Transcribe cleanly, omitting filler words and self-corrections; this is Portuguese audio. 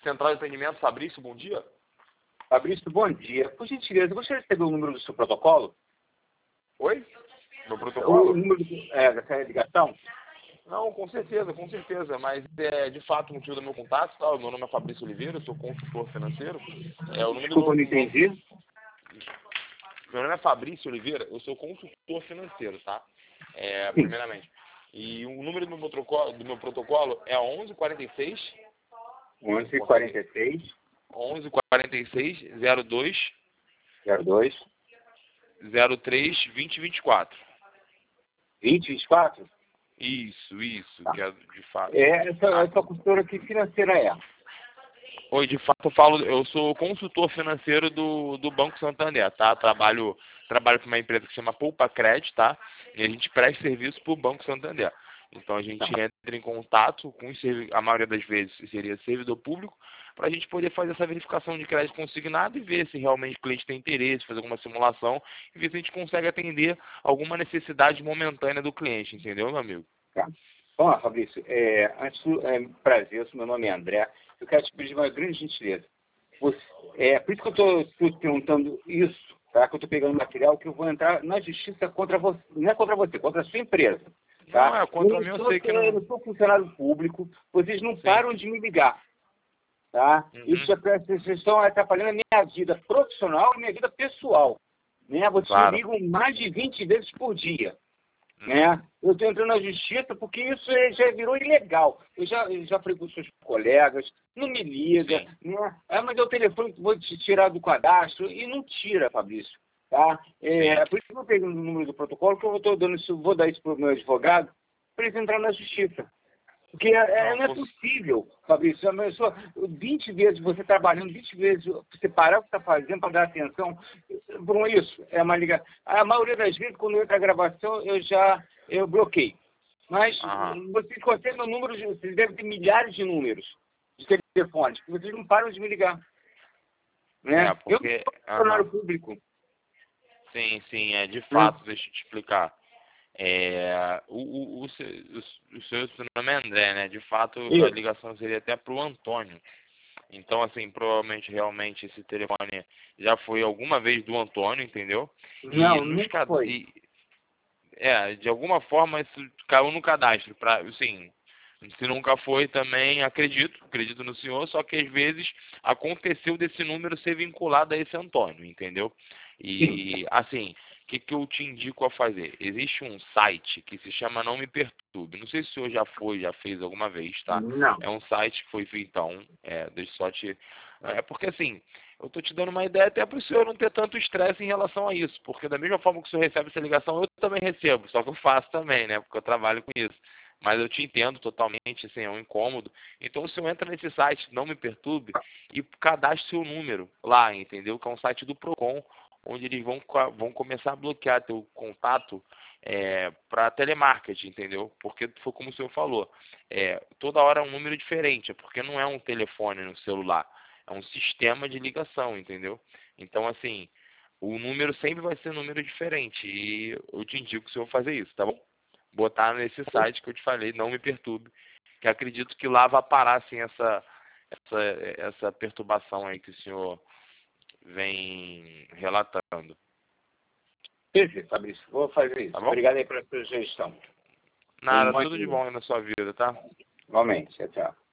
Central de Atendimento, Fabrício, bom dia. Fabrício, bom dia. Por gentileza, você recebeu o número do seu protocolo? Oi? Meu protocolo? O número dessa ligação? Não, com certeza, mas de fato o motivo do meu contato, tá? O meu nome é Fabrício Oliveira, eu sou consultor financeiro. O número Desculpa, eu não entendi. Meu nome é Fabrício Oliveira, eu sou consultor financeiro, tá? Primeiramente. E o número do meu protocolo é 1146 1146 1146 02 02 03 2024. 2024? Isso, Tá. que é de fato. Essa consultora aqui financeira é? Oi, de fato eu sou consultor financeiro do Banco Santander, tá? Trabalho para uma empresa que se chama Poupa Cred, tá? E a gente presta serviço para o Banco Santander. Então a gente entra em contato com a maioria das vezes seria servidor público, para a gente poder fazer essa verificação de crédito consignado e ver se realmente o cliente tem interesse, fazer alguma simulação e ver se a gente consegue atender alguma necessidade momentânea do cliente, entendeu, meu amigo? Tá. Bom, Fabrício, prazer, meu nome é André. Eu quero te pedir uma grande gentileza. Por isso que eu estou perguntando isso, tá? Que eu estou pegando material que eu vou entrar na justiça contra você, não é contra você, contra a sua empresa. Tá? Não, contra mim eu sei que não. Eu sou funcionário público, vocês não param de me ligar. Tá? Isso vocês estão atrapalhando a minha vida profissional e minha vida pessoal. Né? Vocês me ligam mais de 20 vezes por dia. Né? Eu estou entrando na justiça porque isso já virou ilegal. Eu já falei com os seus colegas, não me liga. Né? Mas eu telefone, vou te tirar do cadastro e não tira, Fabrício. Tá? Por isso que eu peguei o número do protocolo, que eu estou dando isso, vou dar isso para o meu advogado, para ele entrar na justiça. Porque não é possível, Fabrício. 20 vezes você trabalhando, 20 vezes você parar o que está fazendo para dar atenção. Por isso, é uma ligação. A maioria das vezes, quando entra a gravação, eu bloqueio. Mas vocês conseguem o número, vocês devem ter milhares de números de telefones, que vocês não param de me ligar. Né? Eu sou funcionário público. Sim, de fato, deixa eu te explicar. O seu nome é André, né? De fato, a ligação seria até para o Antônio. Então, assim, provavelmente, realmente, esse telefone já foi alguma vez do Antônio, entendeu? Não, nunca foi. De alguma forma, isso caiu no cadastro. Assim, se nunca foi também, acredito no senhor, só que às vezes aconteceu desse número ser vinculado a esse Antônio, entendeu? E, assim, o que eu te indico a fazer? Existe um site que se chama Não Me Perturbe. Não sei se o senhor já fez alguma vez, tá? Não. É um site que foi feito, então, deixa eu só te... porque, assim, eu tô te dando uma ideia até para o senhor não ter tanto estresse em relação a isso, porque da mesma forma que o senhor recebe essa ligação, eu também recebo, só que eu faço também, né? Porque eu trabalho com isso. Mas eu te entendo totalmente, assim, é um incômodo. Então, o senhor entra nesse site, Não Me Perturbe, e cadastre seu número lá, entendeu? Que é um site do Procon, onde eles vão começar a bloquear teu contato para telemarketing, entendeu? Porque foi como o senhor falou, toda hora é um número diferente, porque não é um telefone no celular, é um sistema de ligação, entendeu? Então, assim, o número sempre vai ser um número diferente, e eu te indico o senhor fazer isso, tá bom? Botar nesse site que eu te falei, Não Me Perturbe, que acredito que lá vai parar, assim, essa perturbação aí que o senhor vem relatando. Perfeito, Fabrício. Vou fazer isso. Tá bom? Obrigado aí pela sua sugestão. Nada, tudo de bom aí na sua vida, tá? Igualmente. Tchau, tchau.